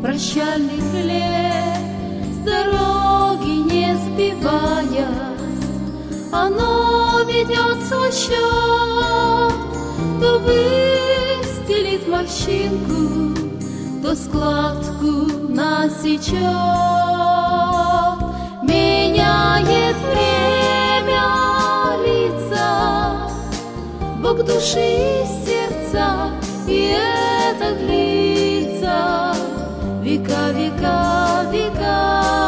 прощальных лет, с дороги не сбиваясь, оно ведет свой счет, то выстелит морщинку, то складку насечет. Меняет время лица, Бог души и сердца, и это длится века, века, века.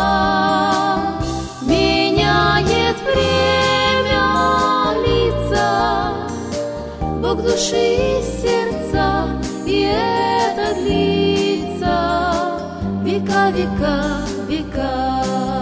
Меняет время лица, Бог души и сердца, и это длится века, века, века.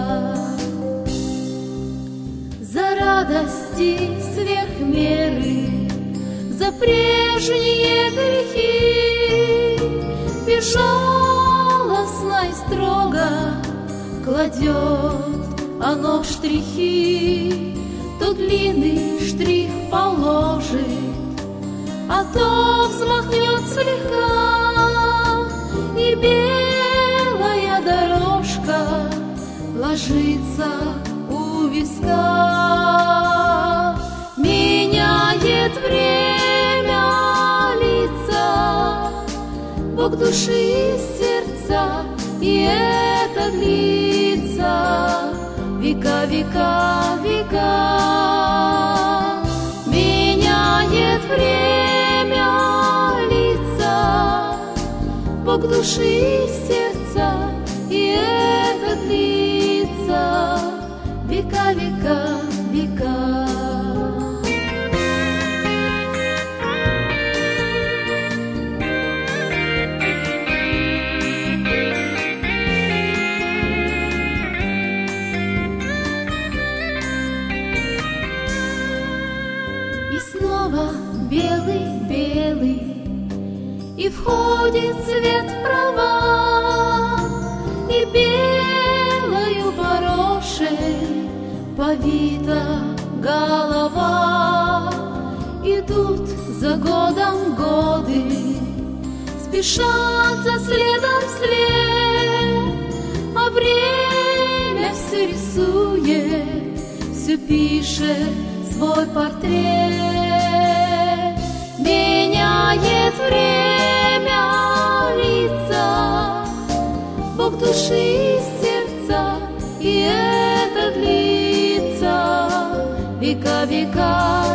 За радости сверх меры, за прежние грехи безжалостно и строго кладет оно в штрихи. То длинный штрих положит, а то взмахнет слегка, и белая дорожка ложится у виска. Меняет время лица, Бог души и сердца, и это длится века, века, века. Меняет время лица, Бог души и сердца, и это длится века, века, века. Белый-белый, и входит цвет права, и белою порошей повита голова. Идут за годом годы, спешат за следом вслед, а время все рисует, все пишет свой портрет. Меняет время лица, Бог души и сердца, и это длится века, века,